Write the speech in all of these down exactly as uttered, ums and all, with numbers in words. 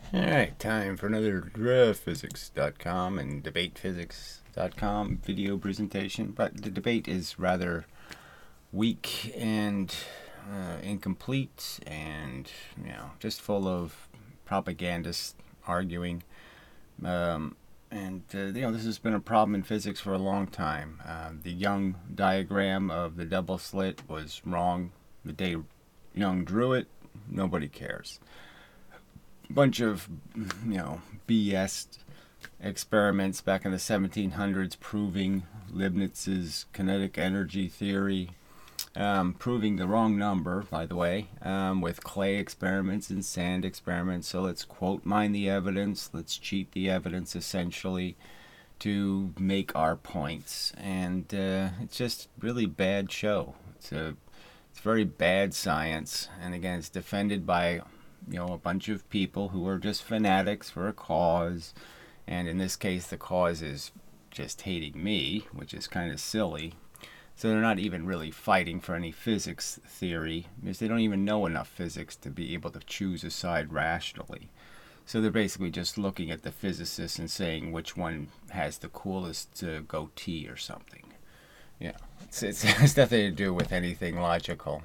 Alright, time for another draw physics dot com and debate physics dot com video presentation. But the debate is rather weak and uh, incomplete and, you know, just full of propagandists arguing. Um, and, uh, you know, this has been a problem in physics for a long time. Uh, the Young diagram of the double slit was wrong the day Young drew it. Nobody cares. Bunch of, you know, B S experiments back in the seventeen hundreds proving Leibniz's kinetic energy theory, um, proving the wrong number, by the way, um, with clay experiments and sand experiments. So let's quote mine the evidence, let's cheat the evidence essentially to make our points. And uh, it's just really bad show. It's a it's very bad science, and again, it's defended by you know, a bunch of people who are just fanatics for a cause. And in this case, the cause is just hating me, which is kind of silly. So they're not even really fighting for any physics theory, because they don't even know enough physics to be able to choose a side rationally. So they're basically just looking at the physicists and saying which one has the coolest uh, goatee or something. Yeah, it's, it's, it has nothing to do with anything logical.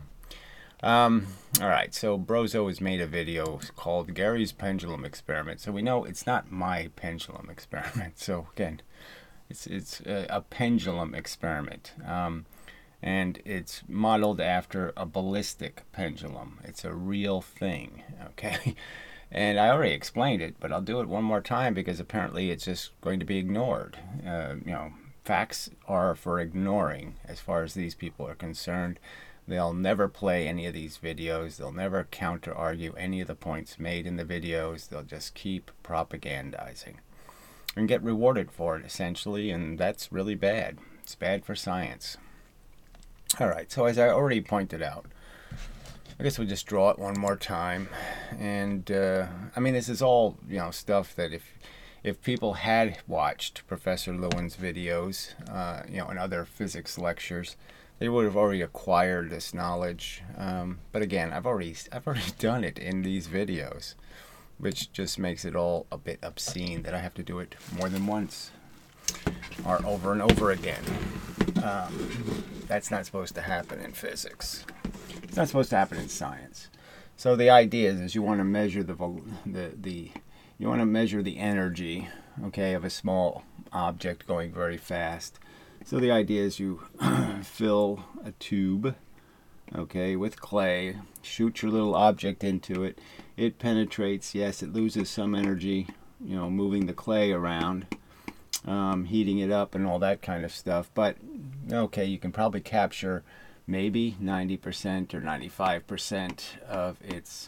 Um, Alright, so Brozo has made a video called Gary's Pendulum Experiment. So we know it's not my pendulum experiment. So again, it's it's a, a pendulum experiment. Um, and it's modeled after a ballistic pendulum. It's a real thing, okay? And I already explained it, but I'll do it one more time because apparently it's just going to be ignored. Uh, you know, facts are for ignoring as far as these people are concerned. They'll never play any of these videos. They'll never counter-argue any of the points made in the videos. They'll just keep propagandizing and get rewarded for it, essentially, and that's really bad. It's bad for science. All right, so as I already pointed out, I guess we'll just draw it one more time. And, uh, I mean, this is all, you know, stuff that if if people had watched Professor Lewin's videos, uh, you know, and other physics lectures, they would have already acquired this knowledge. Um, but again, I've already I've already done it in these videos, which just makes it all a bit obscene that I have to do it more than once or over and over again. Um, that's not supposed to happen in physics. It's not supposed to happen in science. So the idea is, is you want to measure the the the you want to measure the energy, okay, of a small object going very fast. So the idea is you fill a tube, okay, with clay, shoot your little object into it. It penetrates, yes, it loses some energy, you know, moving the clay around, um, heating it up and all that kind of stuff. But, okay, you can probably capture maybe ninety percent or ninety-five percent of its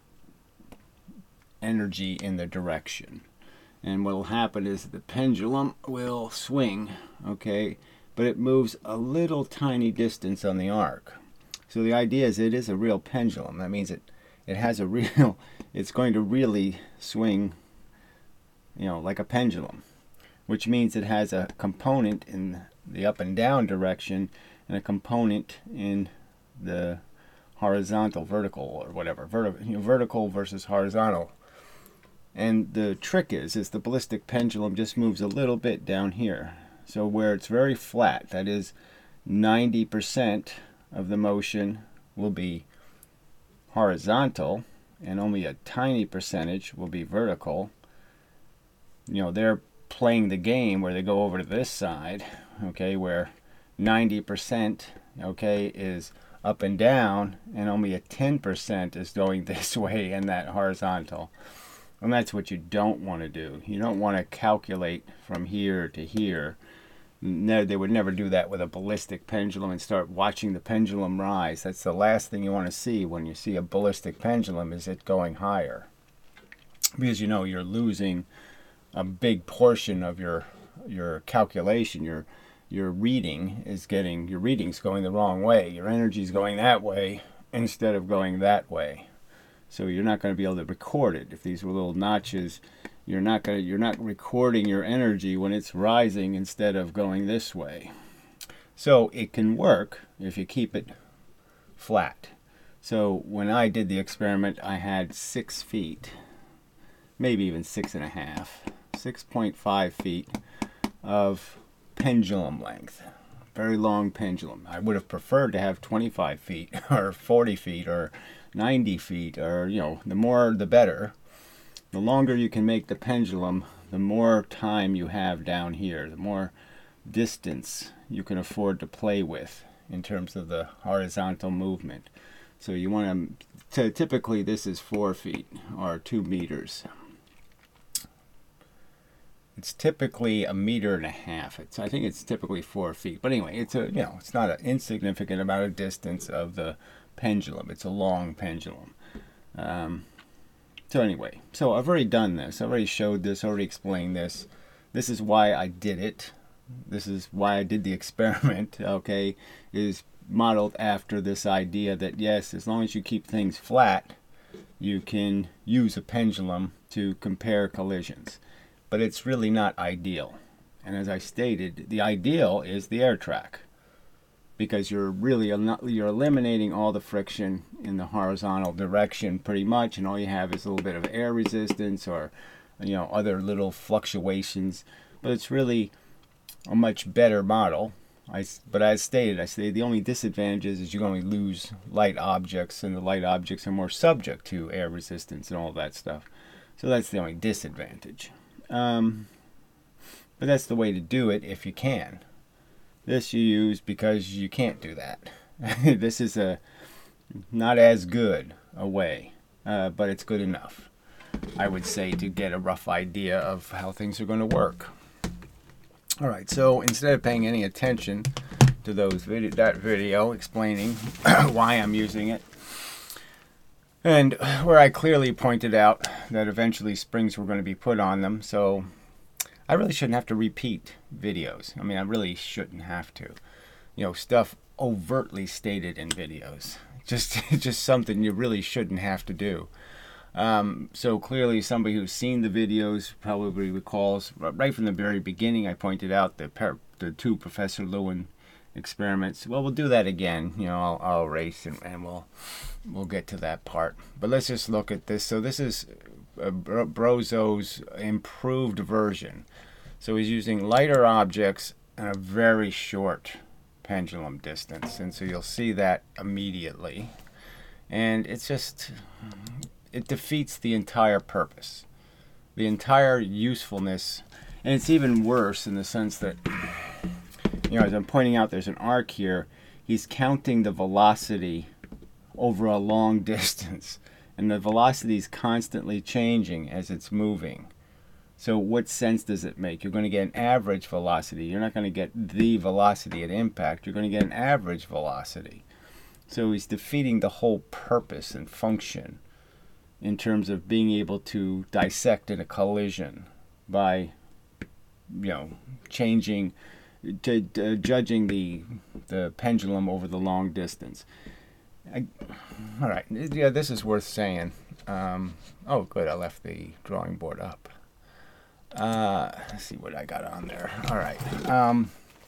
energy in the direction. And what will happen is the pendulum will swing, okay, but it moves a little tiny distance on the arc. So the idea is it is a real pendulum. That means it, it has a real, it's going to really swing, you know, like a pendulum, which means it has a component in the up and down direction and a component in the horizontal, vertical, or whatever, vertical, you know, vertical versus horizontal. And the trick is, is the ballistic pendulum just moves a little bit down here. So where it's very flat, that is ninety percent of the motion will be horizontal and only a tiny percentage will be vertical. You know, they're playing the game where they go over to this side, okay, where ninety percent, okay, is up and down and only a ten percent is going this way in that horizontal. And that's what you don't want to do. You don't want to calculate from here to here. No, they would never do that with a ballistic pendulum and start watching the pendulum rise. That's the last thing you want to see when you see a ballistic pendulum, is it going higher. Because, you know, you're losing a big portion of your your calculation. Your your reading is getting, your reading's going the wrong way. Your energy's going that way instead of going that way. So you're not going to be able to record it. If these were little notches, you're not going to, you're not recording your energy when it's rising instead of going this way. So it can work if you keep it flat. So when I did the experiment, I had six feet. maybe even six and a half, six point five feet of pendulum length. Very long pendulum. I would have preferred to have twenty-five feet or forty feet or ninety feet, or, you know, the more the better. The longer you can make the pendulum, the more time you have down here, the more distance you can afford to play with in terms of the horizontal movement. So you want to, typically this is four feet or two meters. It's typically a meter and a half. It's, I think it's typically four feet. But anyway, it's a, you know, it's not an insignificant amount of distance of the pendulum. It's a long pendulum. Um, so anyway, so I've already done this. I've already showed this, already explained this. This is why I did it. This is why I did the experiment, okay, is modeled after this idea that, yes, as long as you keep things flat, you can use a pendulum to compare collisions. But it's really not ideal. And as I stated, the ideal is the air track, because you're really you're eliminating all the friction in the horizontal direction pretty much, and all you have is a little bit of air resistance or, you know, other little fluctuations. But it's really a much better model. I, but as stated, I say the only disadvantage is, is you're going to lose light objects, and the light objects are more subject to air resistance and all that stuff. So that's the only disadvantage. Um, but that's the way to do it if you can. This you use because you can't do that. This is a not as good a way, uh, but it's good enough, I would say, to get a rough idea of how things are going to work. All right, so instead of paying any attention to those video, that video explaining why I'm using it, and where I clearly pointed out that eventually springs were going to be put on them, so I really shouldn't have to repeat videos. I mean, I really shouldn't have to. You know, stuff overtly stated in videos. Just, just something you really shouldn't have to do. Um, so clearly somebody who's seen the videos probably recalls, right from the very beginning, I pointed out the, the two Professor Lewin experiments. Well, we'll do that again. You know, I'll, I'll erase and, and we'll we'll get to that part. But let's just look at this. So this is uh, Brozo's improved version. So he's using lighter objects and a very short pendulum distance, and so you'll see that immediately. And it's just, it defeats the entire purpose, the entire usefulness. And it's even worse in the sense that, you know, as I'm pointing out, there's an arc here. He's counting the velocity over a long distance, and the velocity is constantly changing as it's moving. So what sense does it make? You're going to get an average velocity. You're not going to get the velocity at impact. You're going to get an average velocity. So he's defeating the whole purpose and function in terms of being able to dissect in a collision by, you know, changing, to, to judging the the pendulum over the long distance. I, all right, yeah, this is worth saying. Um, oh, good, I left the drawing board up. Uh, let's see what I got on there. All right. Um,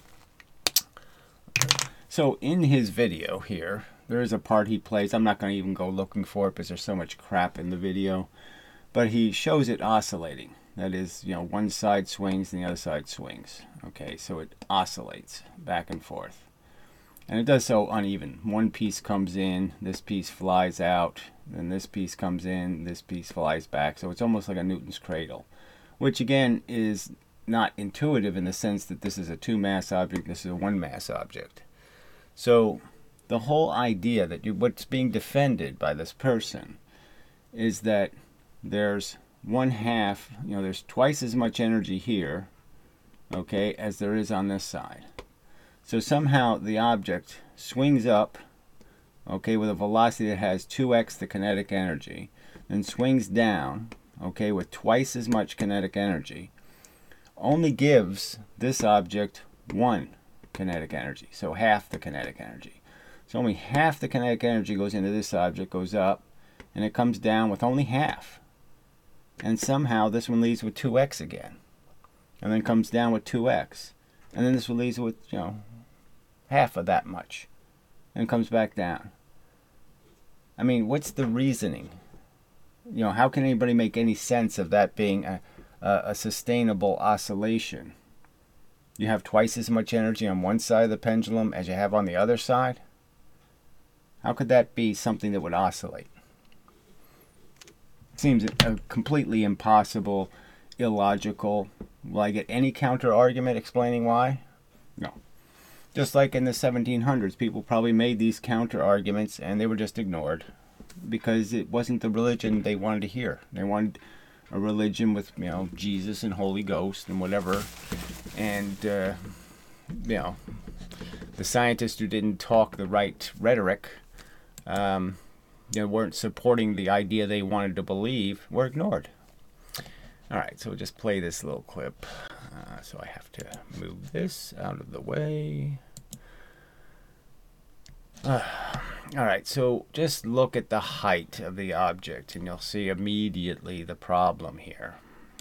so in his video here, there is a part he plays. I'm not going to even go looking for it because there's so much crap in the video. But he shows it oscillating. That is, you know, one side swings and the other side swings. Okay, so it oscillates back and forth. And it does so uneven. One piece comes in, this piece flies out, then this piece comes in, this piece flies back. So it's almost like a Newton's cradle, which again is not intuitive in the sense that this is a two-mass object, this is a one-mass object. So the whole idea that you, what's being defended by this person is that there's one half, you know, there's twice as much energy here, okay, as there is on this side. So somehow the object swings up, okay, with a velocity that has two x the kinetic energy, then swings down, okay, with twice as much kinetic energy, only gives this object one kinetic energy, so half the kinetic energy. So only half the kinetic energy goes into this object, goes up, and it comes down with only half. And somehow this one leaves with two x again, and then comes down with two x, and then this one leaves with, you know, half of that much, and comes back down. I mean, what's the reasoning? You know, how can anybody make any sense of that being a, a, a sustainable oscillation? You have twice as much energy on one side of the pendulum as you have on the other side? How could that be something that would oscillate? It seems a completely impossible, illogical. Will I get any counter argument explaining why? No. Just like in the seventeen hundreds, people probably made these counter arguments and they were just ignored because it wasn't the religion they wanted to hear. They wanted a religion with, you know, Jesus and Holy Ghost and whatever. And, uh, you know, the scientists who didn't talk the right rhetoric, um, you know, weren't supporting the idea they wanted to believe, were ignored. All right, so we'll just play this little clip. Uh, so I have to move this out of the way. Uh, all right, so just look at the height of the object, and you'll see immediately the problem here.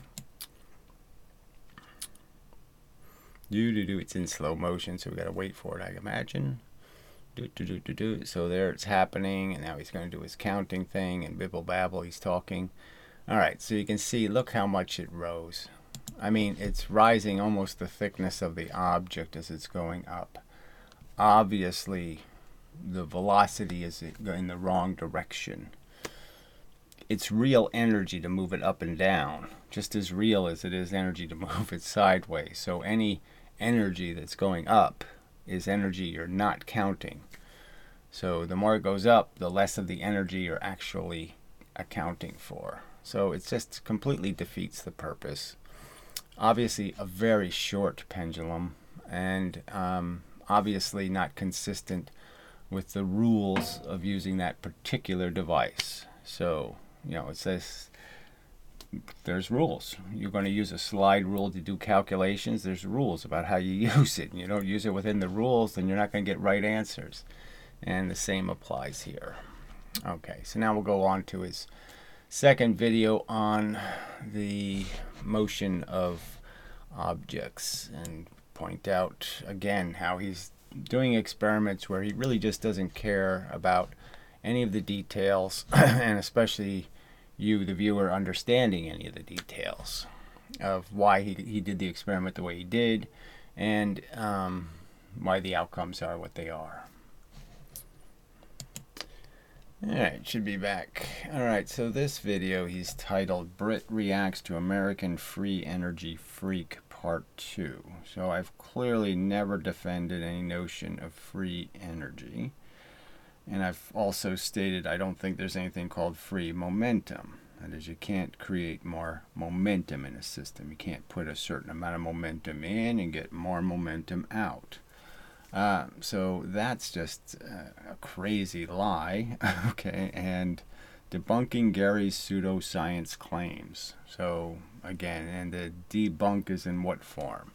Do do do. It's in slow motion, so we gotta wait for it, I imagine. Do do do do do. So there it's happening, and now he's going to do his counting thing, and bibble babble. He's talking. All right, so you can see. Look how much it rose. I mean, it's rising almost the thickness of the object as it's going up. Obviously, the velocity is in the wrong direction. It's real energy to move it up and down, just as real as it is energy to move it sideways. So any energy that's going up is energy you're not counting. So the more it goes up, the less of the energy you're actually accounting for. So it just completely defeats the purpose. Obviously a very short pendulum, and um, obviously not consistent with the rules of using that particular device. So, you know, it says there's rules. You're going to use a slide rule to do calculations. There's rules about how you use it. You don't use it within the rules, then you're not going to get right answers. And the same applies here. Okay, so now we'll go on to his second video on the motion of objects and point out again how he's doing experiments where he really just doesn't care about any of the details, and especially you, the viewer, understanding any of the details of why he, he did the experiment the way he did, and um, why the outcomes are what they are. Alright, should be back. Alright, so this video he's titled Brit Reacts to American Free Energy Freak Part two. So I've clearly never defended any notion of free energy. And I've also stated I don't think there's anything called free momentum. That is, you can't create more momentum in a system. You can't put a certain amount of momentum in and get more momentum out. Uh, so that's just uh, a crazy lie, okay, and debunking Gary's pseudoscience claims. So again, and the debunk is in what form?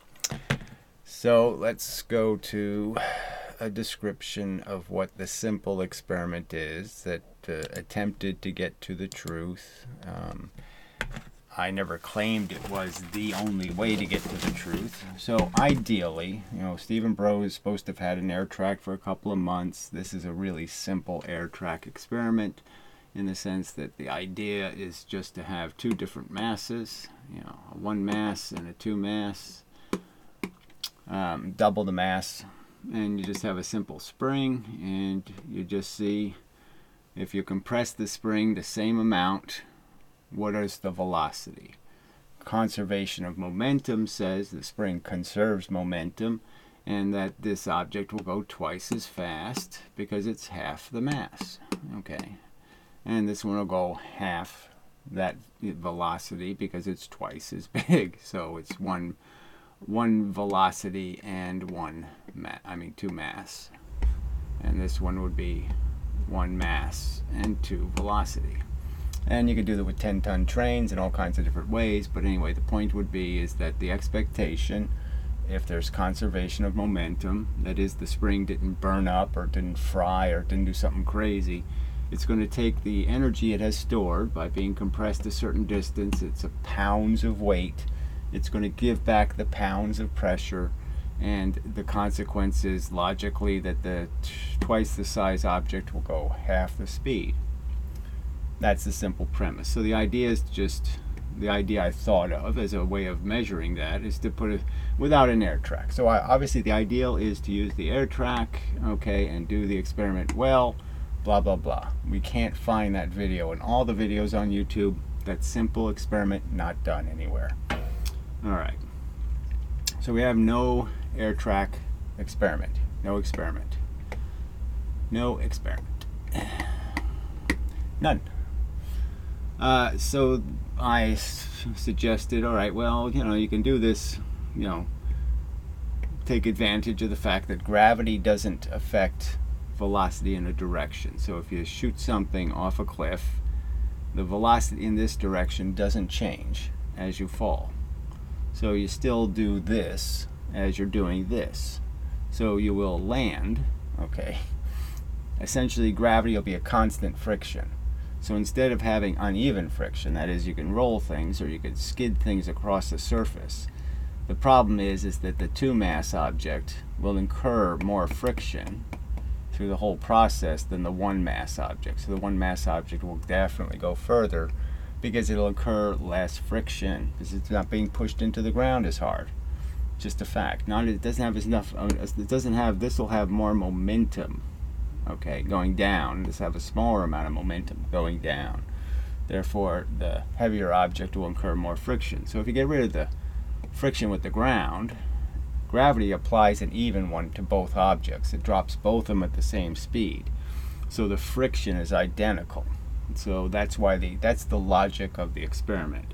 So let's go to a description of what the simple experiment is that uh, attempted to get to the truth. Um, I never claimed it was the only way to get to the truth. So ideally, you know, Stephen Brough is supposed to have had an air track for a couple of months. This is a really simple air track experiment in the sense that the idea is just to have two different masses, you know, a one mass and a two mass, um, double the mass, and you just have a simple spring, and you just see if you compress the spring the same amount, what is the velocity? Conservation of momentum says the spring conserves momentum and that this object will go twice as fast because it's half the mass. Okay, and this one will go half that velocity because it's twice as big. So it's one one velocity and one ma I mean two mass, and this one would be one mass and two velocity. And you could do that with ten ton trains in all kinds of different ways, but anyway, the point would be is that the expectation, if there's conservation of momentum, that is the spring didn't burn up or didn't fry or didn't do something crazy, it's going to take the energy it has stored by being compressed a certain distance, it's a pounds of weight, it's going to give back the pounds of pressure, and the consequence is logically that the twice the size object will go half the speed. That's the simple premise. So the idea is just, the idea I thought of as a way of measuring that is to put it without an air track. So I, obviously the ideal is to use the air track, okay, and do the experiment well, blah, blah, blah. We can't find that video in all the videos on YouTube. That simple experiment not done anywhere. All right. So we have no air track experiment. No experiment. No experiment. None. Uh, so I s suggested, all right, well, you know, you can do this, you know, take advantage of the fact that gravity doesn't affect velocity in a direction. So if you shoot something off a cliff, the velocity in this direction doesn't change as you fall. So you still do this as you're doing this. So you will land, okay. Essentially, gravity will be a constant friction. So instead of having uneven friction, that is, you can roll things or you can skid things across the surface, the problem is, is that the two-mass object will incur more friction through the whole process than the one-mass object. So the one-mass object will definitely go further because it'll incur less friction because it's not being pushed into the ground as hard. Just a fact. Not it doesn't have enough. It doesn't have. This will have more momentum. Okay, going down. This have a smaller amount of momentum going down. Therefore, the heavier object will incur more friction. So if you get rid of the friction with the ground, gravity applies an even one to both objects. It drops both of them at the same speed. So the friction is identical. So that's why the that's the logic of the experiment.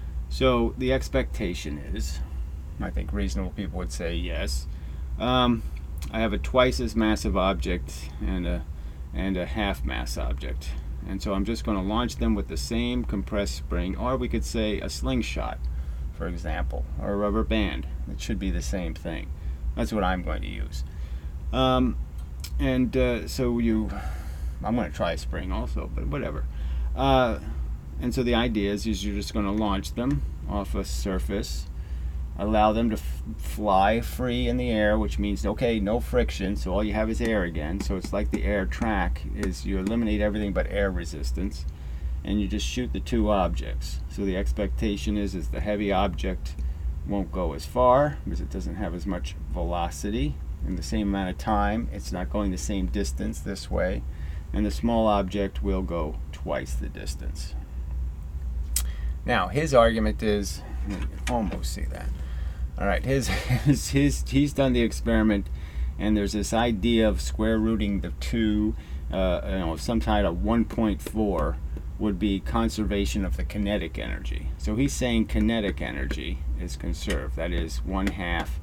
So the expectation is, I think reasonable people would say yes. Um, I have a twice as massive object and a and a half mass object, and so I'm just going to launch them with the same compressed spring, or we could say a slingshot, for example, or a rubber band. It should be the same thing. That's what I'm going to use. Um, and uh, so you, I'm going to try a spring also, but whatever. Uh, and so the idea is, is you're just going to launch them off a surface, allow them to f fly free in the air, which means, okay, no friction, so all you have is air again. So it's like the air track is you eliminate everything but air resistance, and you just shoot the two objects. So the expectation is, is the heavy object won't go as far because it doesn't have as much velocity in the same amount of time. It's not going the same distance this way, and the small object will go twice the distance. Now his argument is, you can almost see that. All right, his, his, his, he's done the experiment, and there's this idea of square rooting the two, uh, you know, some kind of one point four would be conservation of the kinetic energy. So he's saying kinetic energy is conserved, that is one half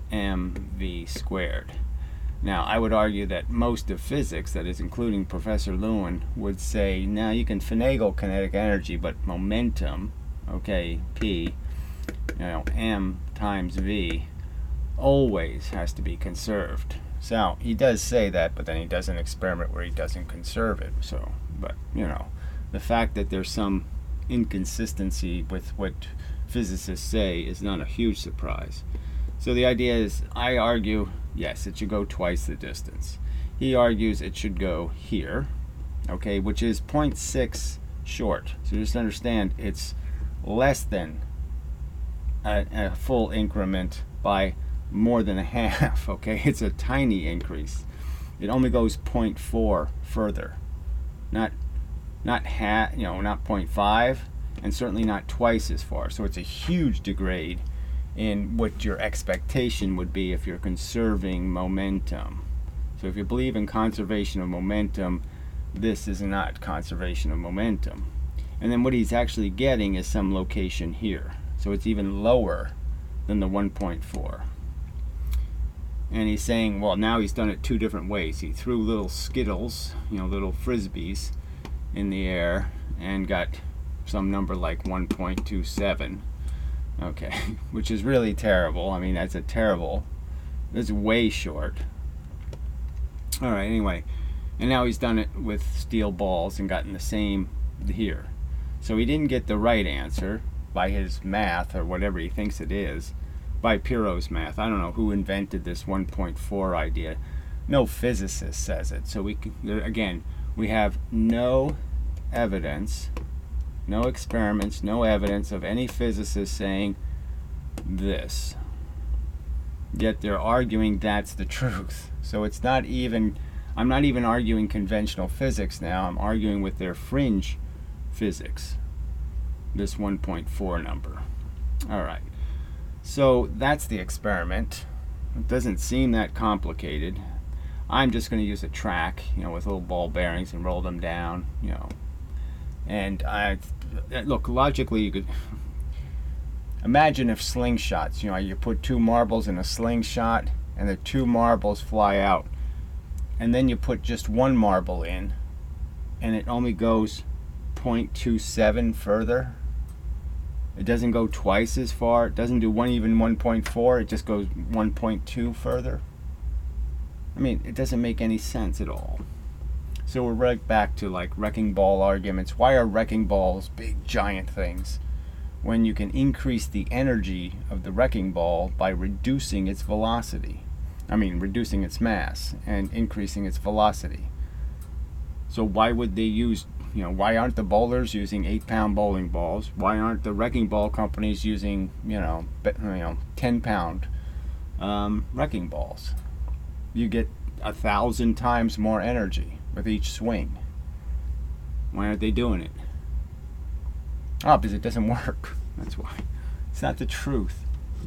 mv squared. Now I would argue that most of physics, that is including Professor Lewin, would say, now you can finagle kinetic energy, but momentum, okay, p, you know, m times v, always has to be conserved. So he does say that, but then he does an experiment where he doesn't conserve it. So, but you know, the fact that there's some inconsistency with what physicists say is not a huge surprise. So the idea is, I argue, yes, it should go twice the distance. He argues it should go here, okay, which is zero point six short. So just understand, it's less than A, a full increment by more than a half, okay? It's a tiny increase. It only goes zero point four further, not not half, you know, not zero point five, and certainly not twice as far. So it's a huge degrade in what your expectation would be if you're conserving momentum. So if you believe in conservation of momentum, this is not conservation of momentum. And then what he's actually getting is some location here. So it's even lower than the one point four. And he's saying, well, now he's done it two different ways. He threw little skittles, you know, little frisbees in the air and got some number like one point two seven. Okay, which is really terrible. I mean, that's a terrible, that's way short. All right, anyway, and now he's done it with steel balls and gotten the same here. So he didn't get the right answer by his math, or whatever he thinks it is, by Piro's math. I don't know who invented this one point four idea. No physicist says it. So we can, again, we have no evidence, no experiments, no evidence of any physicist saying this. Yet they're arguing that's the truth. So it's not even, I'm not even arguing conventional physics now, I'm arguing with their fringe physics, this one point four number. Alright, so that's the experiment. It doesn't seem that complicated. I'm just going to use a track, you know, with little ball bearings and roll them down, you know. And I, look, logically you could imagine if slingshots, you know, you put two marbles in a slingshot and the two marbles fly out, and then you put just one marble in and it only goes zero point two seven further. It doesn't go twice as far. It doesn't do one even one point four. It just goes one point two further. I mean, it doesn't make any sense at all. So we're right back to like wrecking ball arguments. Why are wrecking balls big giant things when you can increase the energy of the wrecking ball by reducing its velocity? I mean, reducing its mass and increasing its velocity. So why would they use, you know, why aren't the bowlers using eight pound bowling balls? Why aren't the wrecking ball companies using, you know, you know, ten pound um, wrecking balls? You get a thousand times more energy with each swing. Why aren't they doing it? Oh, because it doesn't work. That's why. It's not the truth.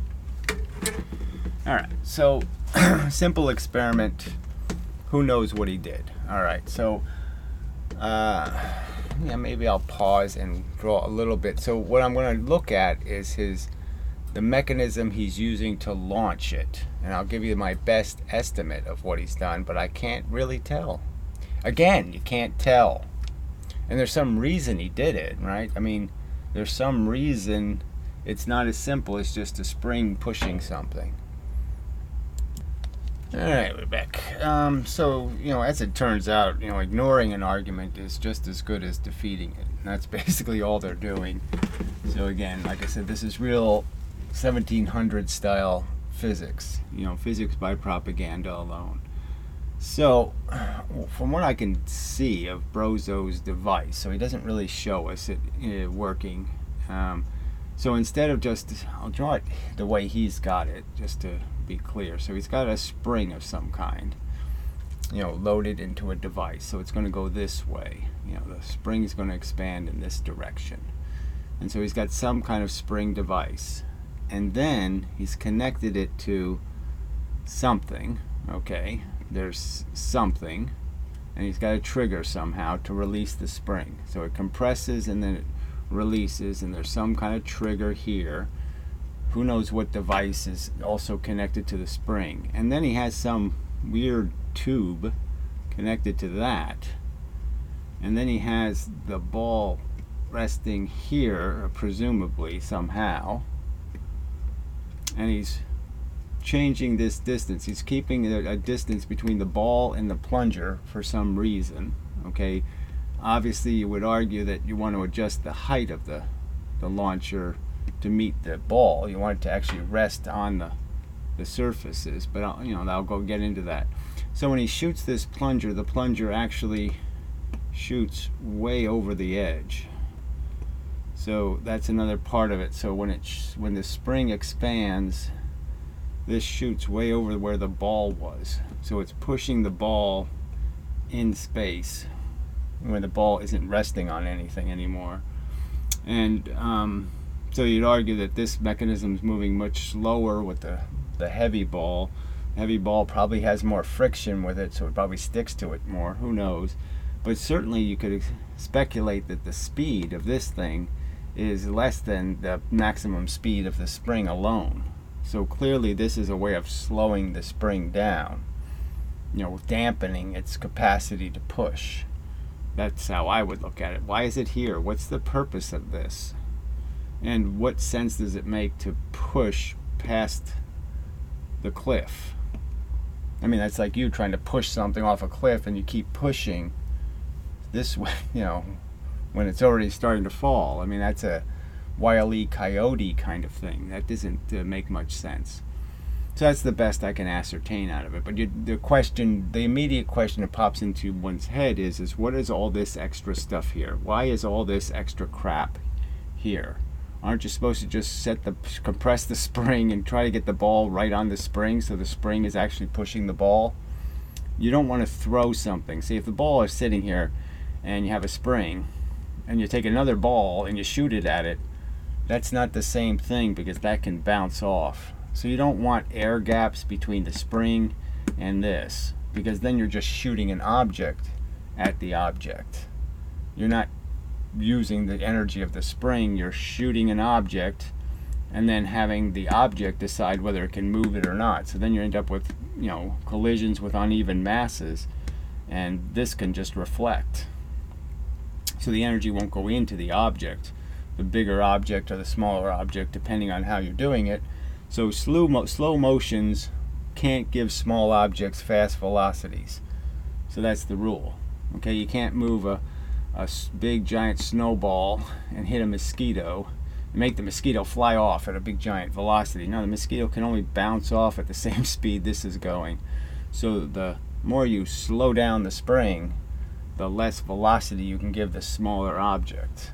Alright, so simple experiment. Who knows what he did? Alright, so uh, yeah, maybe I'll pause and draw a little bit. So what I'm going to look at is his the mechanism he's using to launch it, and I'll give you my best estimate of what he's done, but I can't really tell. Again, you can't tell, and there's some reason he did it, right? I mean, there's some reason. It's not as simple as just a spring pushing something. Alright, we're back. Um, so, you know, as it turns out, you know, ignoring an argument is just as good as defeating it. And that's basically all they're doing. So again, like I said, this is real seventeen hundred style physics, you know, physics by propaganda alone. So from what I can see of Brozo's device, so he doesn't really show us it uh, working. Um, so instead of just, I'll draw it the way he's got it, just to be clear. So he's got a spring of some kind, you know, loaded into a device. So it's going to go this way. You know, the spring is going to expand in this direction. And so he's got some kind of spring device. And then he's connected it to something. Okay, there's something. And he's got a trigger somehow to release the spring. So it compresses and then it releases, and there's some kind of trigger here. Who knows what device is also connected to the spring. And then he has some weird tube connected to that. And then he has the ball resting here, presumably, somehow. And he's changing this distance. He's keeping a, a distance between the ball and the plunger for some reason. Okay, obviously you would argue that you want to adjust the height of the, the launcher to meet the ball. You want it to actually rest on the, the surfaces, but I'll, you know, I'll go get into that. So when he shoots this plunger, the plunger actually shoots way over the edge. So that's another part of it. So when it sh when the spring expands, this shoots way over where the ball was. So it's pushing the ball in space where the ball isn't resting on anything anymore. And um, so you'd argue that this mechanism is moving much slower with the, the heavy ball. Heavy ball probably has more friction with it, so it probably sticks to it more. Who knows? But certainly you could speculate that the speed of this thing is less than the maximum speed of the spring alone. So clearly this is a way of slowing the spring down, you know, dampening its capacity to push. That's how I would look at it. Why is it here? What's the purpose of this? And what sense does it make to push past the cliff? I mean, that's like you trying to push something off a cliff and you keep pushing this way, you know, when it's already starting to fall. I mean, that's a Wile E. Coyote kind of thing. That doesn't uh, make much sense. So that's the best I can ascertain out of it. But you, the question, the immediate question that pops into one's head is, is what is all this extra stuff here? Why is all this extra crap here? Aren't you supposed to just set the, compress the spring and try to get the ball right on the spring so the spring is actually pushing the ball? You don't want to throw something. See, if the ball is sitting here and you have a spring and you take another ball and you shoot it at it, that's not the same thing because that can bounce off. So you don't want air gaps between the spring and this, because then you're just shooting an object at the object. You're not using the energy of the spring, you're shooting an object and then having the object decide whether it can move it or not. So then you end up with, you know, collisions with uneven masses, and this can just reflect. So the energy won't go into the object, the bigger object or the smaller object, depending on how you're doing it. So slow, mo slow motions can't give small objects fast velocities. So that's the rule. Okay, you can't move a, a big giant snowball and hit a mosquito and make the mosquito fly off at a big giant velocity. No, the mosquito can only bounce off at the same speed this is going. So the more you slow down the spring, the less velocity you can give the smaller object.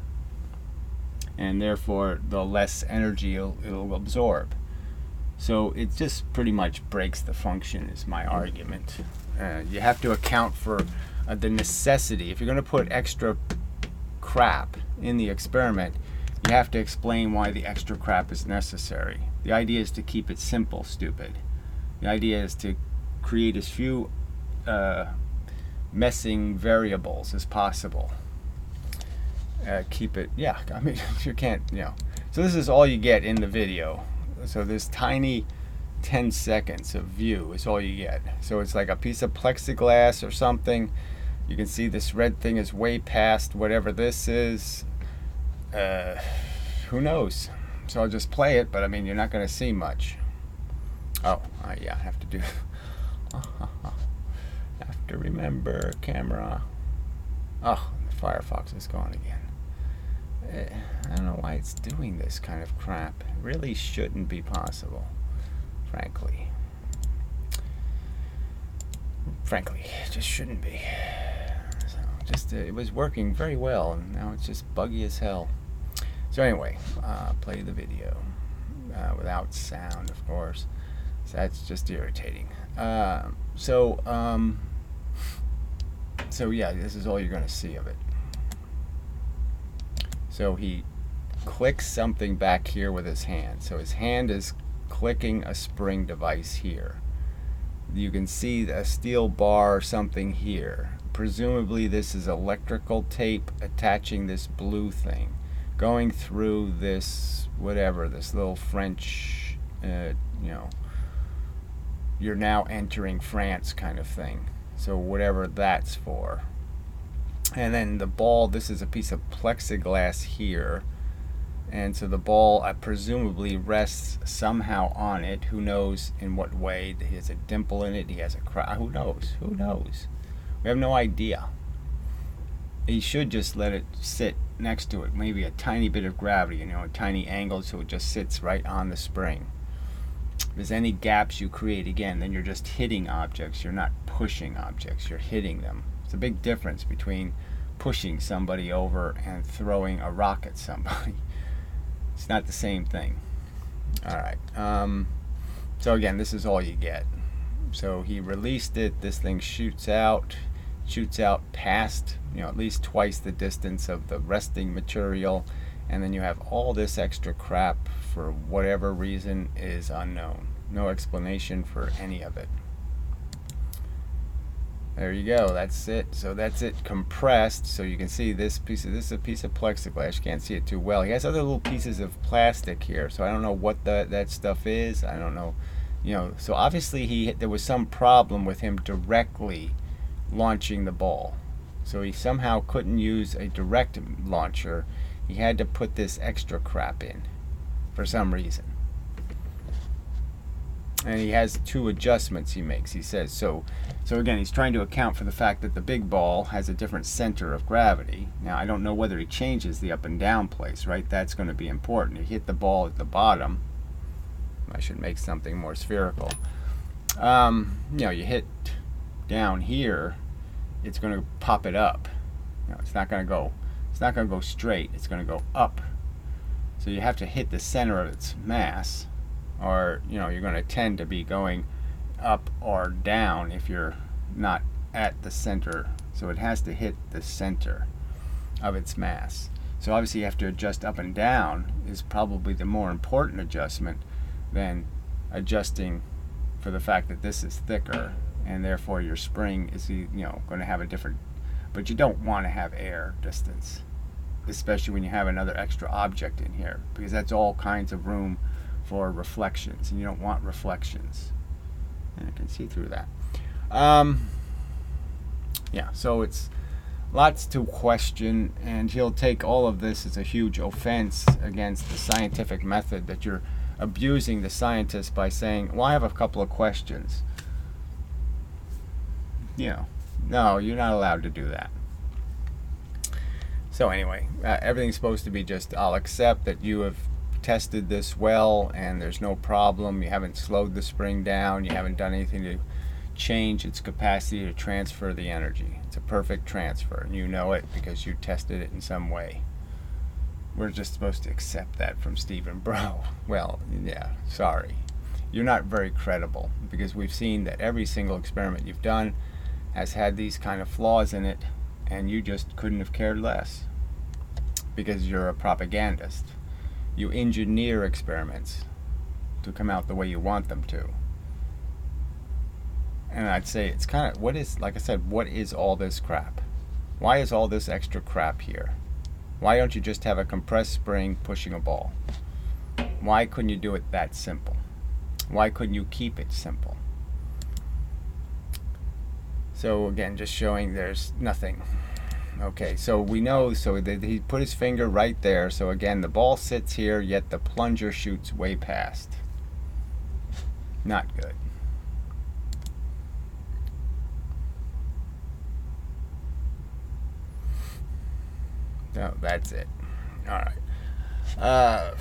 And therefore, the less energy it'll, it'll absorb. So it just pretty much breaks the function, is my argument. Uh, you have to account for uh, the necessity. If you're going to put extra crap in the experiment, you have to explain why the extra crap is necessary. The idea is to keep it simple, stupid. The idea is to create as few uh, messing variables as possible. Uh, keep it, yeah, I mean, you can't, you know. So this is all you get in the video. So this tiny ten seconds of view is all you get. So it's like a piece of plexiglass or something. You can see this red thing is way past whatever this is. Uh, who knows? So I'll just play it, but I mean, you're not going to see much. Oh, uh, yeah, I have to do, have to remember camera. Oh, the Firefox is gone again. I don't know why it's doing this kind of crap. It really shouldn't be possible, frankly. Frankly, it just shouldn't be. So just uh, it was working very well, and now it's just buggy as hell. So anyway, uh, play the video uh, without sound, of course. So that's just irritating. Uh, so um, so yeah, this is all you're going to see of it. So he clicks something back here with his hand. So his hand is clicking a spring device here. You can see a steel bar or something here. Presumably this is electrical tape attaching this blue thing, going through this, whatever, this little French, uh, you know, you're now entering France kind of thing. So whatever that's for. And then the ball, this is a piece of plexiglass here, and so the ball uh, presumably rests somehow on it. Who knows in what way? He has a dimple in it, he has a crack. Who knows? Who knows? We have no idea. He should just let it sit next to it, maybe a tiny bit of gravity, you know, a tiny angle, so it just sits right on the spring. If there's any gaps you create, again, then you're just hitting objects. You're not pushing objects, you're hitting them. It's a big difference between pushing somebody over and throwing a rock at somebody. It's not the same thing. Alright, um, so again, this is all you get. So he released it, this thing shoots out, shoots out past, you know, at least twice the distance of the resting material, and then you have all this extra crap for whatever reason is unknown. No explanation for any of it. There you go, that's it. So that's it compressed. So you can see this piece of this is a piece of plexiglass. You can't see it too well. He has other little pieces of plastic here, so I don't know what the, that stuff is. I don't know, you know. So obviously he there was some problem with him directly launching the ball. So he somehow couldn't use a direct launcher. He had to put this extra crap in for some reason. And he has two adjustments he makes. He says so. So again, he's trying to account for the fact that the big ball has a different center of gravity. Now I don't know whether he changes the up and down place, right? That's going to be important. He hit the ball at the bottom. I should make something more spherical. Um, you know, you hit down here, it's going to pop it up. You know, it's not going to go. It's not going to go straight. It's going to go up. So you have to hit the center of its mass, or you know, you're going to tend to be going up or down if you're not at the center. So it has to hit the center of its mass. So obviously you have to adjust up and down is probably the more important adjustment than adjusting for the fact that this is thicker and therefore your spring is, you know, going to have a different, but you don't want to have air distance, especially when you have another extra object in here, because that's all kinds of room for reflections, and you don't want reflections. And I can see through that. Um, yeah, so it's lots to question, and he'll take all of this as a huge offense against the scientific method, that you're abusing the scientists by saying, well, I have a couple of questions. You know, no, you're not allowed to do that. So anyway, uh, everything's supposed to be just, I'll accept that you have tested this well and there's no problem. You haven't slowed the spring down. You haven't done anything to change its capacity to transfer the energy. It's a perfect transfer, and you know it because you tested it in some way. We're just supposed to accept that from Stephen Bro. Well, yeah, sorry. You're not very credible, because we've seen that every single experiment you've done has had these kind of flaws in it, and you just couldn't have cared less because you're a propagandist. You engineer experiments to come out the way you want them to. And I'd say it's kind of, what is, like I said, what is all this crap? Why is all this extra crap here? Why don't you just have a compressed spring pushing a ball? Why couldn't you do it that simple? Why couldn't you keep it simple? So again, just showing there's nothing. Okay, so we know, so that he put his finger right there. So again, the ball sits here, yet the plunger shoots way past. Not good. No, that's it. All right. Uh,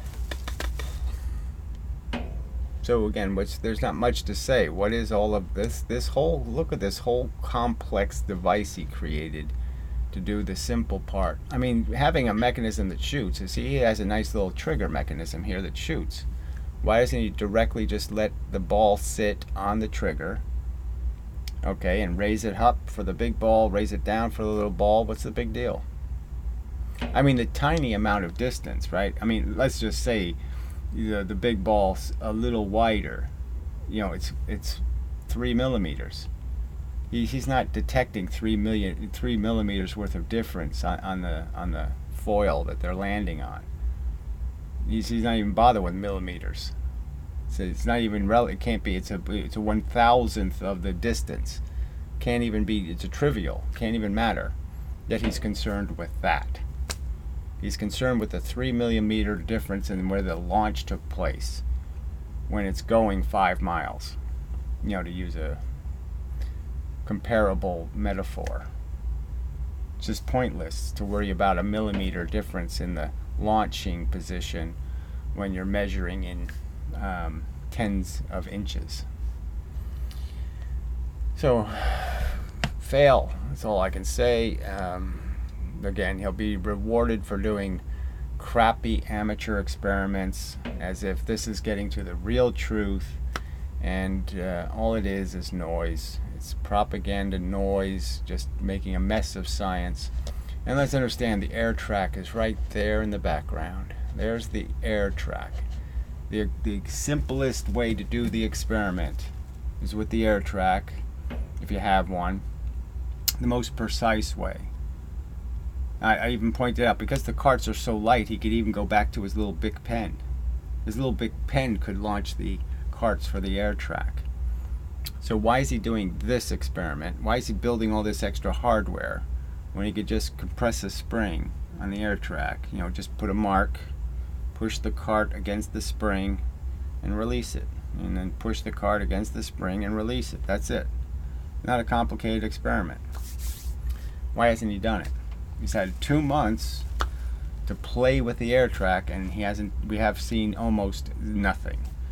so again, which there's not much to say. What is all of this? This whole, look at this whole complex device he created to do the simple part. I mean, having a mechanism that shoots. You see, he has a nice little trigger mechanism here that shoots. Why doesn't he directly just let the ball sit on the trigger? Okay, and raise it up for the big ball, raise it down for the little ball. What's the big deal? I mean, the tiny amount of distance, right? I mean, let's just say the the big ball's a little wider. You know, it's it's three millimeters. He, he's not detecting three million three millimeters worth of difference on, on the on the foil that they're landing on. He's, he's not even bothered with millimeters. So it's not even rel. It can't be. It's a it's a one thousandth of the distance. Can't even be. It's a trivial. Can't even matter. Yet he's concerned with that. He's concerned with the three millimeter difference in where the launch took place when it's going five miles. You know, to use a comparable metaphor. It's just pointless to worry about a millimeter difference in the launching position when you're measuring in um, tens of inches. So, fail. That's all I can say. Um, Again, he'll be rewarded for doing crappy amateur experiments as if this is getting to the real truth, and uh, all it is is noise. It's propaganda noise, just making a mess of science. And let's understand, the air track is right there in the background. There's the air track. The, the simplest way to do the experiment is with the air track, if you have one. The most precise way. I even pointed out, because the carts are so light, he could even go back to his little Bic pen. His little Bic pen could launch the carts for the air track. So why is he doing this experiment? Why is he building all this extra hardware when he could just compress a spring on the air track? You know, just put a mark, push the cart against the spring, and release it. And then push the cart against the spring and release it. That's it. Not a complicated experiment. Why hasn't he done it? He's had two months to play with the air track, and he hasn't. We have seen almost nothing.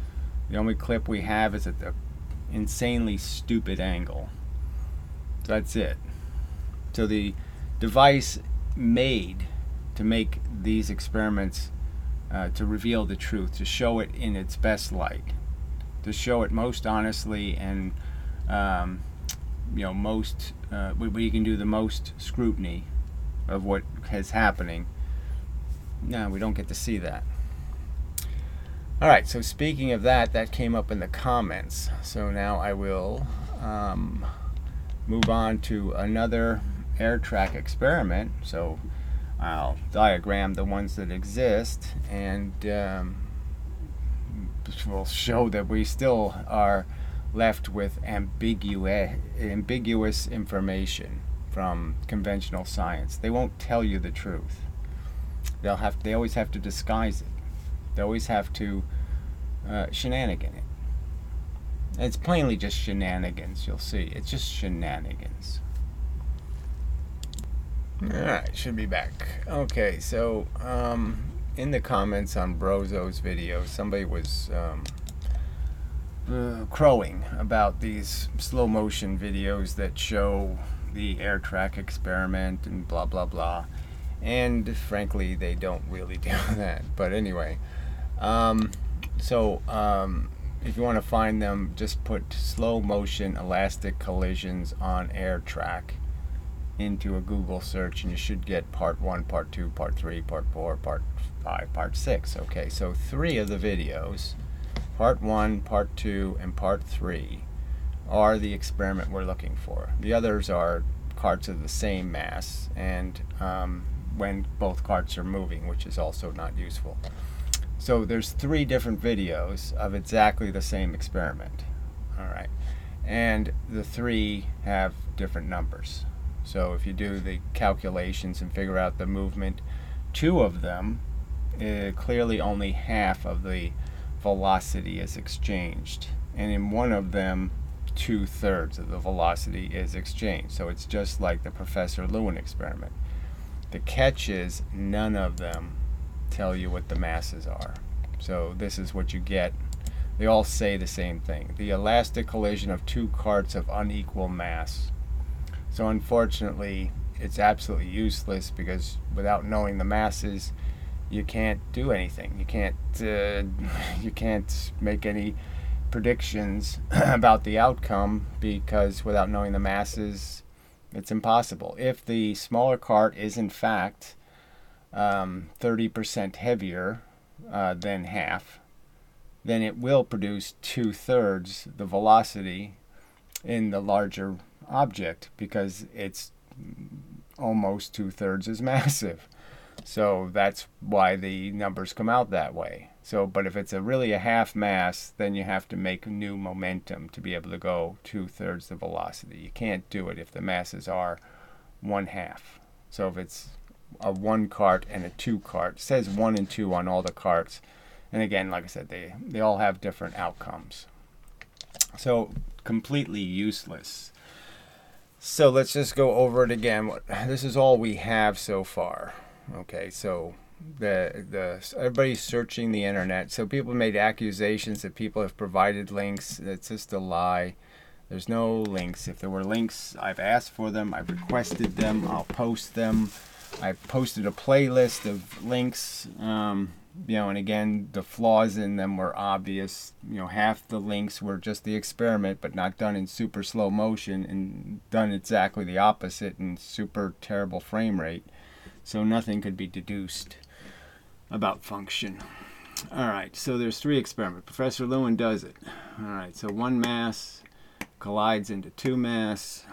The only clip we have is at the insanely stupid angle. That's it. So the device made to make these experiments, uh, to reveal the truth, to show it in its best light, to show it most honestly, and um, you know, most uh, where you can do the most scrutiny of what is happening. No, we don't get to see that. Alright, so speaking of that, that came up in the comments. So now I will um, move on to another AirTrack experiment. So I'll diagram the ones that exist, and um, we'll show that we still are left with ambiguous, ambiguous information from conventional science. They won't tell you the truth. They'll have, they always have to disguise it. They always have to uh, shenanigan it. It's plainly just shenanigans, you'll see. It's just shenanigans. Alright, should be back. Okay, so um, in the comments on Brozo's video, somebody was um, uh, crowing about these slow motion videos that show the AirTrack experiment and blah blah blah. And frankly, they don't really do that. But anyway, um, so um, if you want to find them, just put slow motion elastic collisions on AirTrack into a Google search, and you should get part one, part two, part three, part four, part five, part six. Okay, so three of the videos, part one, part two, and part three, are the experiment we're looking for. The others are carts of the same mass, and um, when both carts are moving, which is also not useful. So there's three different videos of exactly the same experiment. Alright, and the three have different numbers. So if you do the calculations and figure out the movement, two of them, uh, clearly only half of the velocity is exchanged, and in one of them, two-thirds of the velocity is exchanged. So it's just like the Professor Lewin experiment. The catch is none of them tell you what the masses are. So this is what you get. They all say the same thing. The elastic collision of two carts of unequal mass. So unfortunately, it's absolutely useless, because without knowing the masses, you can't do anything. You can't uh, you can't make any predictions about the outcome, because without knowing the masses, it's impossible. If the smaller cart is in fact um, thirty percent heavier uh, than half, then it will produce two-thirds the velocity in the larger object, because it's almost two-thirds as massive. So that's why the numbers come out that way. So, but if it's a really a half mass, then you have to make new momentum to be able to go two-thirds the velocity. You can't do it if the masses are one half. So if it's a one cart and a two cart, it says one and two on all the carts. And again, like I said, they, they all have different outcomes. So completely useless. So let's just go over it again. This is all we have so far. Okay, so the the everybody's searching the internet. So people made accusations that people have provided links. That's just a lie. There's no links. If there were links, I've asked for them. I've requested them. I'll post them. I've posted a playlist of links. Um, you know, and again, the flaws in them were obvious. You know, half the links were just the experiment, but not done in super slow motion, and done exactly the opposite in super terrible frame rate. So nothing could be deduced about function. Alright, so there's three experiments. Professor Lewin does it. Alright, so one mass collides into two mass.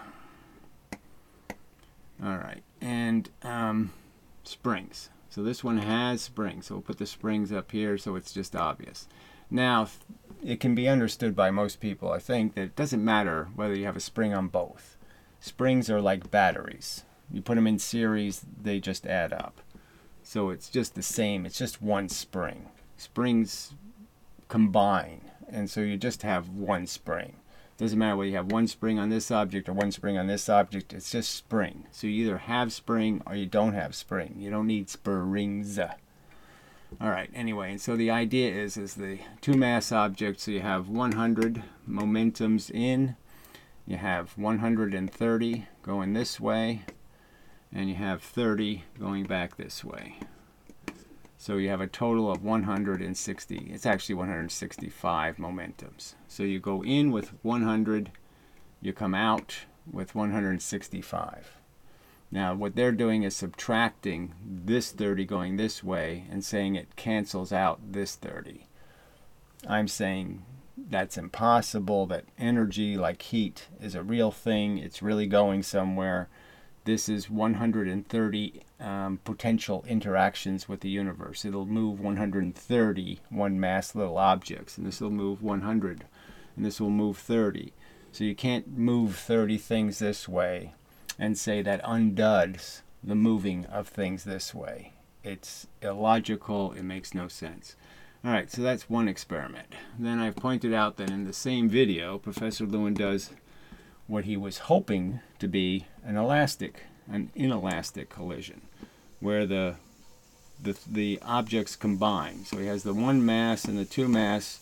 Alright, and um, springs. So this one has springs. So we'll put the springs up here so it's just obvious. Now, it can be understood by most people, I think, that it doesn't matter whether you have a spring on both. Springs are like batteries. You put them in series, they just add up. So it's just the same. It's just one spring. Springs combine, and so you just have one spring. Doesn't matter whether you have one spring on this object or one spring on this object. It's just spring. So you either have spring or you don't have spring. You don't need springs. All right, anyway, and so the idea is, is the two mass objects, so you have one hundred momentums in, you have one hundred thirty going this way, and you have thirty going back this way. So you have a total of one hundred sixty, it's actually one hundred sixty-five momentums. So you go in with one hundred, you come out with one hundred sixty-five. Now what they're doing is subtracting this thirty going this way and saying it cancels out this thirty. I'm saying that's impossible, that energy like heat is a real thing, it's really going somewhere. This is one hundred thirty um, potential interactions with the universe. It'll move one hundred thirty one mass little objects, and this will move one hundred, and this will move thirty. So you can't move thirty things this way and say that undoes the moving of things this way. It's illogical, it makes no sense. Alright, so that's one experiment. Then I've pointed out that in the same video, Professor Lewin does what he was hoping to be an elastic, an inelastic collision, where the, the, the objects combine. So he has the one mass and the two mass,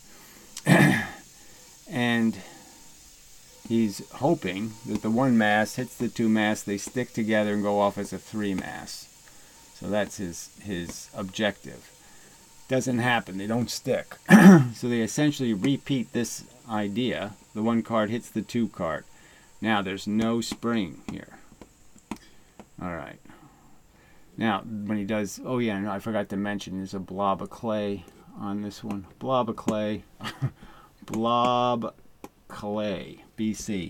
and he's hoping that the one mass hits the two mass, they stick together and go off as a three mass. So that's his, his objective. Doesn't happen, they don't stick. So they essentially repeat this idea. The one card hits the two card. Now there's no spring here. Alright. Now when he does, oh yeah, no, I forgot to mention there's a blob of clay on this one. Blob of clay. Blob clay. B C.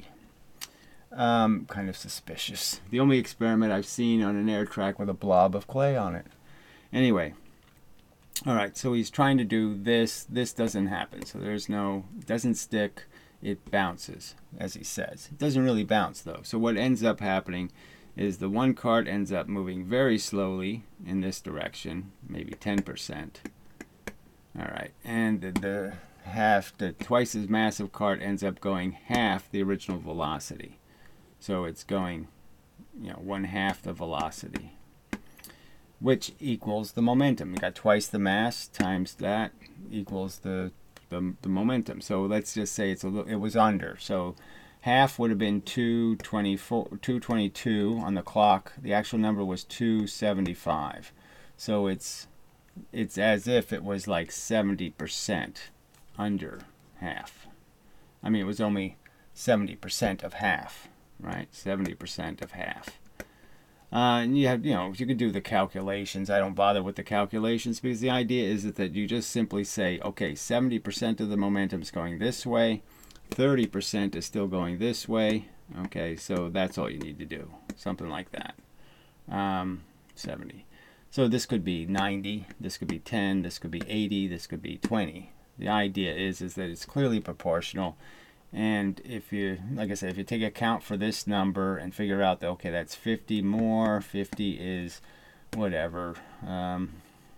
Um, kind of suspicious. The only experiment I've seen on an air track with a blob of clay on it. Anyway. Alright, so he's trying to do this. This doesn't happen. So there's no, it doesn't stick. It bounces, as he says. It doesn't really bounce, though. So what ends up happening is the one card ends up moving very slowly in this direction, maybe ten percent. Alright, and the, the half, the twice as massive card ends up going half the original velocity. So it's going, you know, one half the velocity, which equals the momentum. You got twice the mass times that equals the, the the momentum. So let's just say it's a little, it was under. So half would have been two twenty-four, two twenty-two on the clock. The actual number was two seventy-five. So it's it's as if it was like seventy percent under half. I mean, it was only seventy percent of half, right? seventy percent of half. Uh, and you have, you know, you could do the calculations. I don't bother with the calculations because the idea is that you just simply say, okay, seventy percent of the momentum is going this way, thirty percent is still going this way. Okay, so that's all you need to do, something like that. Um, seventy. So this could be ninety, this could be ten, this could be eighty, this could be twenty. The idea is is that it's clearly proportional. And if you, like I said, if you take account for this number and figure out that, okay, that's fifty more, fifty is whatever, um,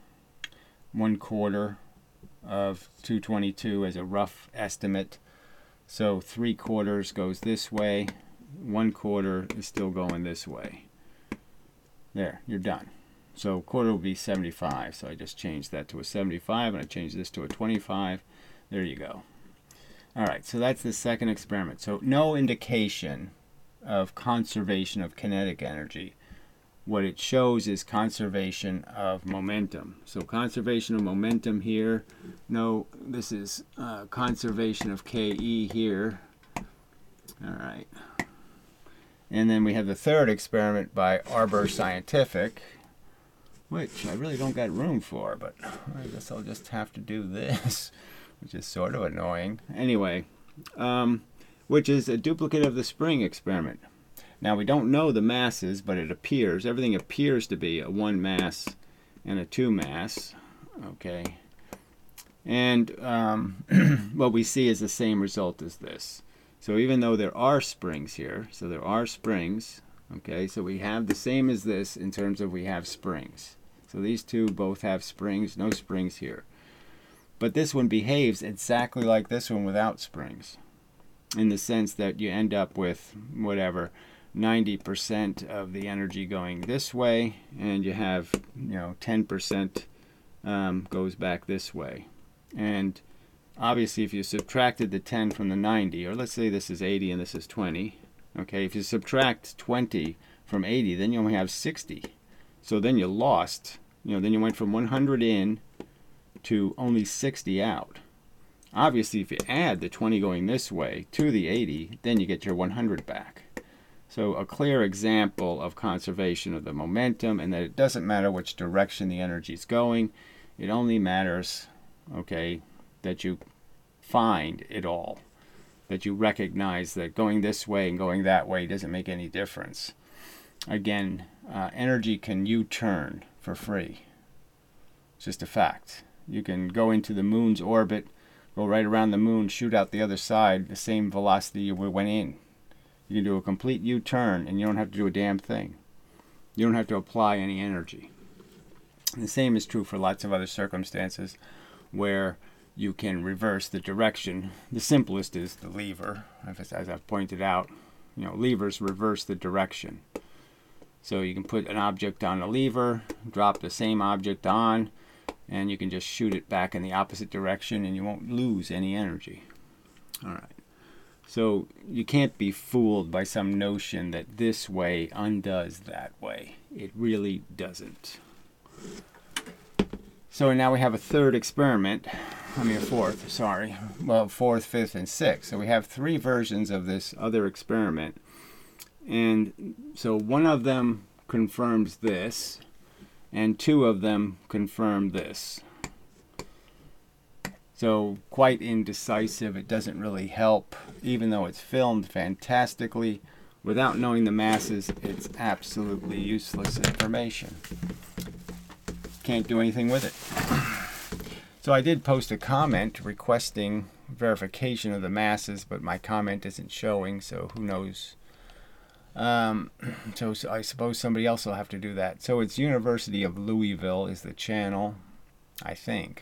one quarter of two twenty-two as a rough estimate. So three quarters goes this way, one quarter is still going this way. There, you're done. So quarter will be seventy-five. So I just changed that to a seventy-five, and I changed this to a twenty-five. There you go. Alright, so that's the second experiment. So no indication of conservation of kinetic energy. What it shows is conservation of momentum. So conservation of momentum here. No, this is uh, conservation of K E here. Alright. And then we have the third experiment by Arbor Scientific, which I really don't got room for, but I guess I'll just have to do this, which is sort of annoying. Anyway, um, which is a duplicate of the spring experiment. Now we don't know the masses, but it appears, everything appears to be a one mass and a two mass. Okay. And um, what we see is the same result as this. So even though there are springs here, so there are springs, okay, so we have the same as this in terms of we have springs. So these two both have springs, no springs here. But this one behaves exactly like this one without springs, in the sense that you end up with whatever ninety percent of the energy going this way, and you have, you know, ten percent um, goes back this way. And obviously if you subtracted the ten from the ninety, or let's say this is eighty and this is twenty, okay, if you subtract twenty from eighty, then you only have sixty. So then you lost, you know, then you went from one hundred in to only sixty out. Obviously if you add the twenty going this way to the eighty, then you get your one hundred back. So a clear example of conservation of the momentum, and that it doesn't matter which direction the energy is going. It only matters, okay, that you find it all. That you recognize that going this way and going that way doesn't make any difference. Again, uh, energy can U-turn for free. It's just a fact. You can go into the moon's orbit, go right around the moon, shoot out the other side, the same velocity you went in. You can do a complete U-turn and you don't have to do a damn thing. You don't have to apply any energy. And the same is true for lots of other circumstances where you can reverse the direction. The simplest is the lever, as I've pointed out. You know, levers reverse the direction. So you can put an object on a lever, drop the same object on, and you can just shoot it back in the opposite direction and you won't lose any energy. All right. So you can't be fooled by some notion that this way undoes that way. It really doesn't. So now we have a third experiment. I mean a fourth, sorry. Well, fourth, fifth, and sixth. So we have three versions of this other experiment. And so one of them confirms this, and two of them confirm this. So quite indecisive. It doesn't really help, even though it's filmed fantastically. Without knowing the masses, it's absolutely useless information. Can't do anything with it. So I did post a comment requesting verification of the masses, but my comment isn't showing, so who knows. Um, so, so I suppose somebody else will have to do that. So it's University of Louisville is the channel, I think.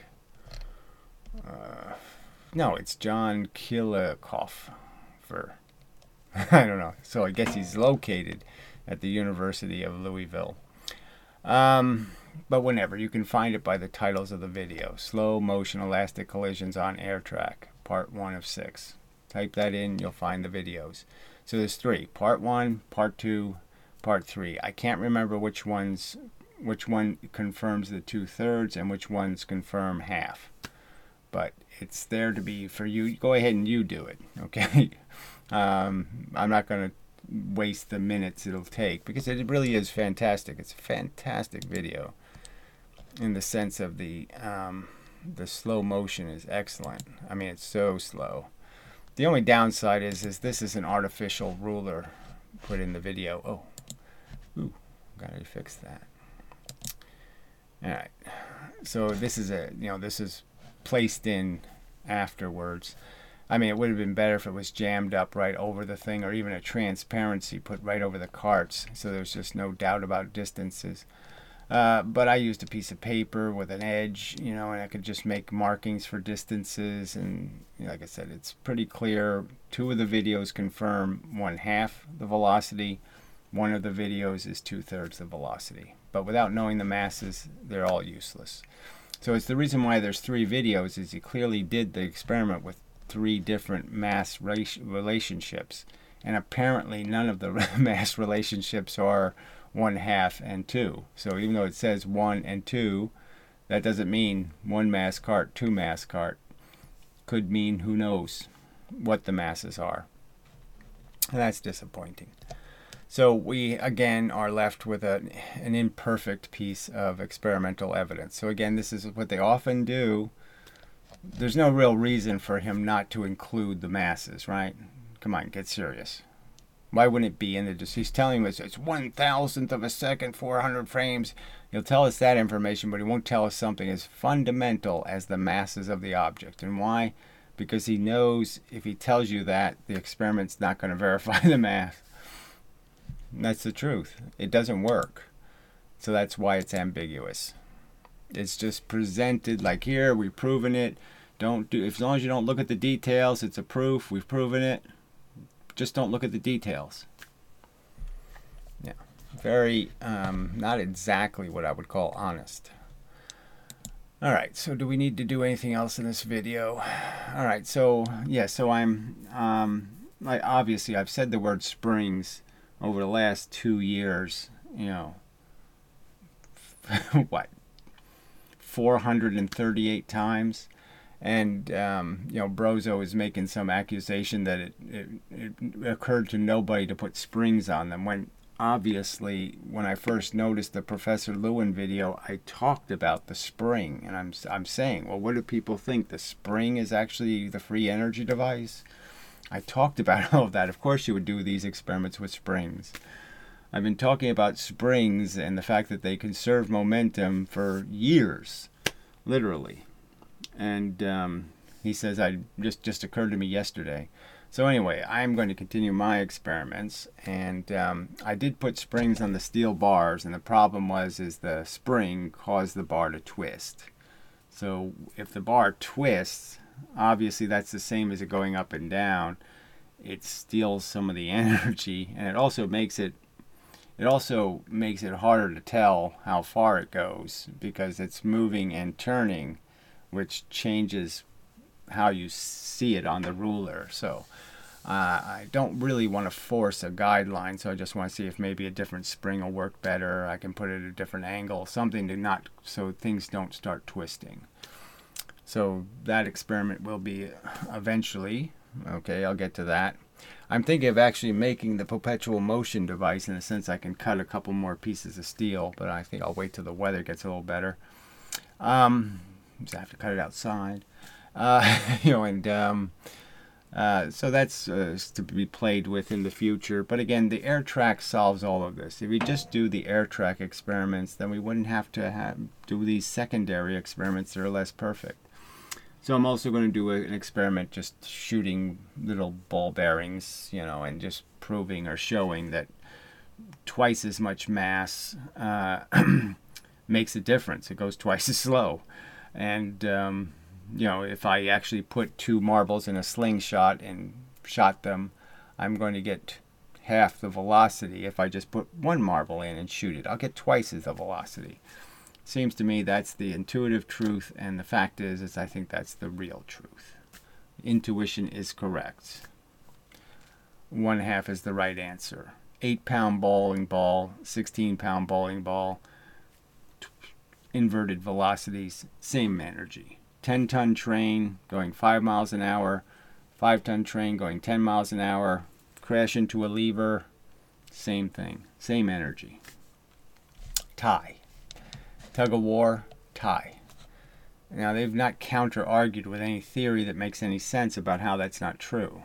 Uh, no, it's John Kilikoff. For I don't know. So I guess he's located at the University of Louisville. Um, but whenever, you can find it by the titles of the video. Slow motion elastic collisions on air track, part one of six. Type that in, you'll find the videos. So there's three, part one, part two, part three. I can't remember which ones, which one confirms the two thirds and which ones confirm half. But it's there to be for you. Go ahead and you do it, okay? um, I'm not going to waste the minutes it'll take because it really is fantastic. It's a fantastic video in the sense of the um, the slow motion is excellent. I mean, it's so slow. The only downside is is this is an artificial ruler put in the video. Oh, ooh, gotta fix that. All right. So this is a you know this is placed in afterwards. I mean, it would have been better if it was jammed up right over the thing, or even a transparency put right over the carts, so there's just no doubt about distances. Uh, but I used a piece of paper with an edge, you know, and I could just make markings for distances. And you know, like I said, it's pretty clear. Two of the videos confirm one half the velocity. One of the videos is two thirds the velocity. But without knowing the masses, they're all useless. So it's the reason why there's three videos is he clearly did the experiment with three different mass relationships. And apparently none of the mass relationships are one half and two. So even though it says one and two, that doesn't mean one mass cart, two mass cart. Could mean who knows what the masses are. And that's disappointing. So we again are left with a, an imperfect piece of experimental evidence. So again, this is what they often do. There's no real reason for him not to include the masses, right? Come on, get serious. Why wouldn't it be in the... He's telling us it's one thousandth of a second, four hundred frames. He'll tell us that information, but he won't tell us something as fundamental as the masses of the object. And why? Because he knows if he tells you that, the experiment's not going to verify the mass. And that's the truth. It doesn't work. So that's why it's ambiguous. It's just presented like, here, we've proven it. Don't do... As long as you don't look at the details, it's a proof. We've proven it. Just don't look at the details. Yeah, very, um, not exactly what I would call honest. Alright, so do we need to do anything else in this video? Alright, so, yeah, so I'm, um, like, obviously I've said the word springs over the last two years, you know, what, four hundred thirty-eight times. And, um, you know, Brozo is making some accusation that it, it, it occurred to nobody to put springs on them, when obviously when I first noticed the Professor Lewin video, I talked about the spring. And I'm, I'm saying, well, what do people think? The spring is actually the free energy device? I talked about all of that. Of course you would do these experiments with springs. I've been talking about springs and the fact that they conserve momentum for years, literally. And um, he says, I just just occurred to me yesterday. So anyway, I'm going to continue my experiments, and um, I did put springs on the steel bars, and the problem was is the spring caused the bar to twist. So if the bar twists, obviously that's the same as it going up and down. It steals some of the energy, and it also makes it it also makes it harder to tell how far it goes, because it's moving and turning, which changes how you see it on the ruler. So uh, I don't really want to force a guideline, so I just want to see if maybe a different spring will work better. I can put it at a different angle, something to not, so things don't start twisting. So that experiment will be eventually, okay, I'll get to that. I'm thinking of actually making the perpetual motion device. In a sense, I can cut a couple more pieces of steel, but I think I'll wait till the weather gets a little better. Um, So I have to cut it outside, uh, you know, and um, uh, so that's uh, to be played with in the future. But again, the air track solves all of this. If we just do the air track experiments, then we wouldn't have to have, do these secondary experiments that are less perfect. So I'm also going to do a, an experiment just shooting little ball bearings, you know, and just proving or showing that twice as much mass uh, makes a difference. It goes twice as slow. And, um, you know, if I actually put two marbles in a slingshot and shot them, I'm going to get half the velocity. If I just put one marble in and shoot it, I'll get twice as the velocity. Seems to me that's the intuitive truth, and the fact is, is I think that's the real truth. Intuition is correct. One half is the right answer. Eight pound bowling ball, sixteen pound bowling ball, inverted velocities, same energy. ten ton train going five miles an hour, five ton train going ten miles an hour, crash into a lever, same thing, same energy. Tie. Tug of war, tie. Now, they've not counter-argued with any theory that makes any sense about how that's not true.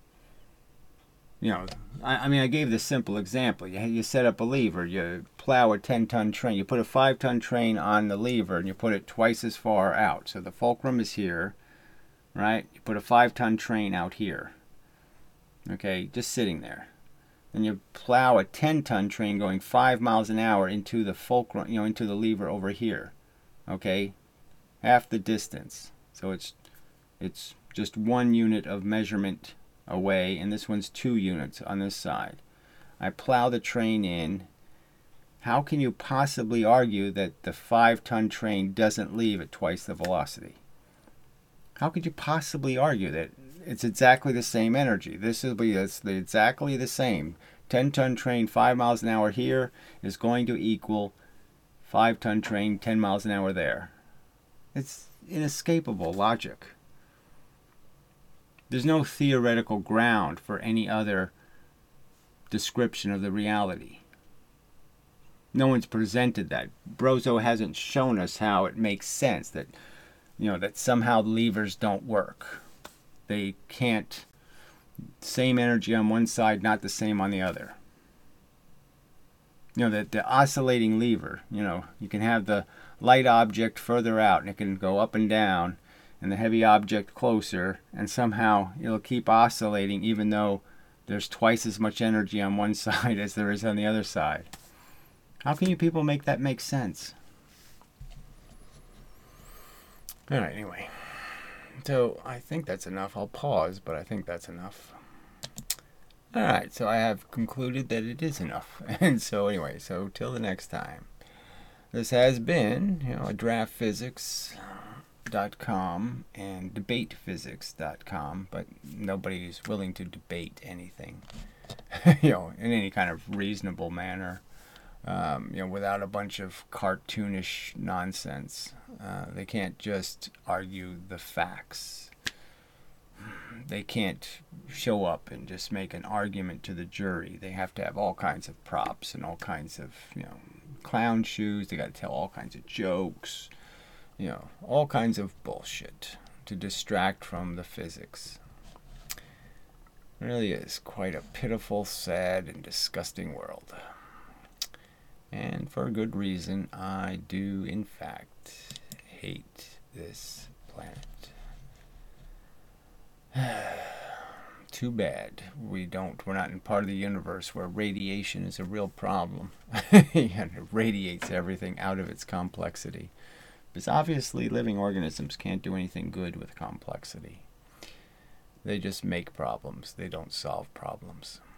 You know, I, I mean, I gave this simple example. You, you set up a lever, you plow a ten ton train, you put a five ton train on the lever, and you put it twice as far out. So the fulcrum is here, right? You put a five ton train out here, okay, just sitting there. Then you plow a ten ton train going five miles an hour into the fulcrum, you know, into the lever over here, okay, half the distance. So it's it's just one unit of measurement away, and this one's two units on this side. I plow the train in. How can you possibly argue that the five ton train doesn't leave at twice the velocity? How could you possibly argue that? It's exactly the same energy. This will be it's the, exactly the same. ten ton train five miles an hour here is going to equal five ton train ten miles an hour there. It's inescapable logic. There's no theoretical ground for any other description of the reality. No one's presented that. Brozo hasn't shown us how it makes sense that, you know, that somehow levers don't work. They can't, same energy on one side, not the same on the other. You know, that the oscillating lever, you know, you can have the light object further out and it can go up and down, and the heavy object closer, and somehow it'll keep oscillating even though there's twice as much energy on one side as there is on the other side. How can you people make that make sense? Alright, anyway. So I think that's enough. I'll pause, but I think that's enough. Alright, so I have concluded that it is enough. And so anyway, so till the next time. this has been, you know, draft physics dot com and debate physics dot com, but nobody is willing to debate anything, you know, in any kind of reasonable manner, um, you know, without a bunch of cartoonish nonsense. Uh, they can't just argue the facts. They can't show up and just make an argument to the jury. They have to have all kinds of props and all kinds of, you know, clown shoes. They got to tell all kinds of jokes, you know, all kinds of bullshit to distract from the physics. It really is quite a pitiful, sad, and disgusting world. And for good reason, I do, in fact, hate this planet. Too bad we don't, we're not in part of the universe where radiation is a real problem. And it radiates everything out of its complexity. Because obviously living organisms can't do anything good with complexity. They just make problems. They don't solve problems.